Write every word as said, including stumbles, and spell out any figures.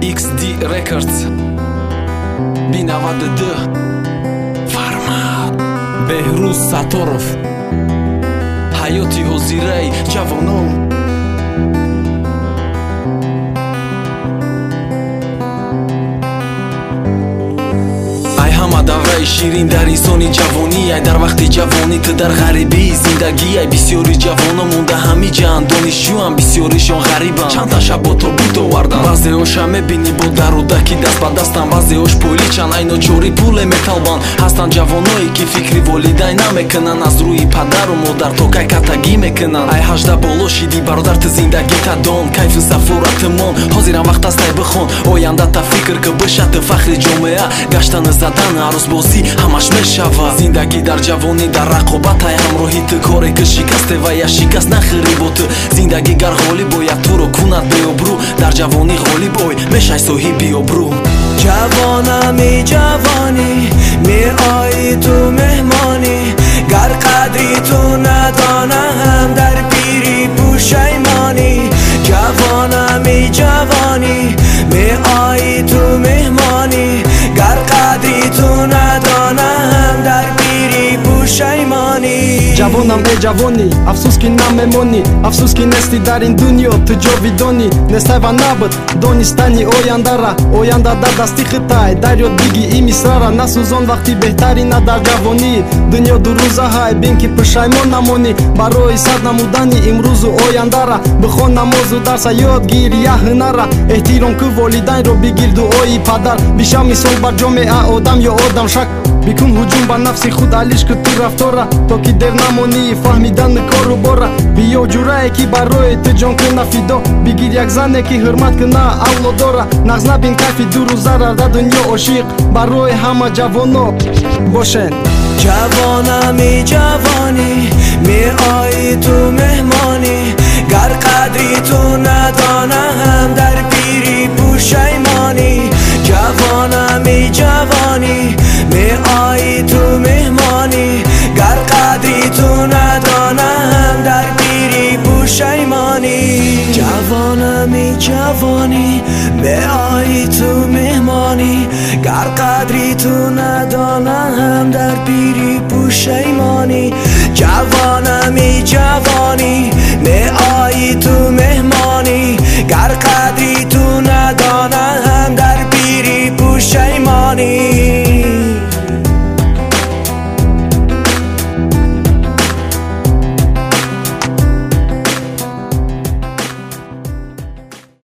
ایکس دی Records بی نود و دو فرماد بهروز ستارف حیاتی حضیره جوانان даврай ширин дар инсони ҷавонӣ ай дар вақти ҷавонӣ ту дар ғарибии зиндагӣ ай бисёри ҷавона монда ҳами ҷаҳан донишҷӯам бисёришон ғарибам чанда шабо тобут овардан баъзеоша мебинӣ бо дарудаки даст ба дастан баъзеош пойличан ай ночори пуле металбанд ҳастанд ҷавоное ки фикри волидайн намекунанд аз рӯи падару модар то кай катагӣ мекунанд ай ҳажда боло шиди бародар ту зиндагита дон кайфи сафоратимон ҳозирам вақт аст ай бихон ояндата фикр ки бишад фахри ҷомеа гаштани задан арӯзбозӣ ҳамаш мешавад зиндагӣ дар ҷавонӣ дар рақобат ай ҳамроҳи ту коре ки шикасте ва я шикаст нахӯри бо ту зиндагӣ гар ғолиб ояд туро кунад беобрӯ дар ҷавонӣ ғолиб ой мешай соҳиби обрӯ ҷавонами ҷавонӣ меои ту меҳмонӣ гар қадри ту надонам дар пири пушаймонӣ ҷавонами ҷавонӣ меои ту меҳмонӣ гар қадри ту надонам дар пири пушаймонӣ ҷавонам э ҷавонӣ афсӯс ки намемонӣ афсӯс ки нести дар ин дунё ту ҷовидонӣ нестай ва набуд донистани ояндара оянда дар дасти хитай дарё диги и мисрара насӯзон вақти беҳтарина дар ҷавонӣ дунё дурӯзаҳай бин ки пушаймон намонӣ барои сад намудани имрӯзу ояндара бихон намозу дарса ёд гир я ҳунара эҳтиром ку волидайнро бигир дуои падар биша мисол бар ҷомеа одам ё одам шак бикун ҳуҷум ба нафси худ алиш ку ту рафтора то ки дер намонӣ фаҳмидани кору бора биё ҷурае ки барои ту ҷон куна фидо бигир як зане ки ҳурмат куна авлодора нағз набин кайфи дурӯзара дар дунё ошиқ барои ҳама ҷавоно бошен ҷавонами ҷавонӣ меои ту меҳмонӣ гар қадри ту надонам дар пири пушаймонӣ ҷавонами ҷавонӣ меои ту меҳмонӣ гар қадри ту надонам дар пири пушаймонӣ ҷавонами ҷавонӣ меои ту меҳмонӣ гар қадри ту надонам дар пири пушаймонӣ ҷавонами ҷавонӣ меои ту меҳмонӣ гар қадри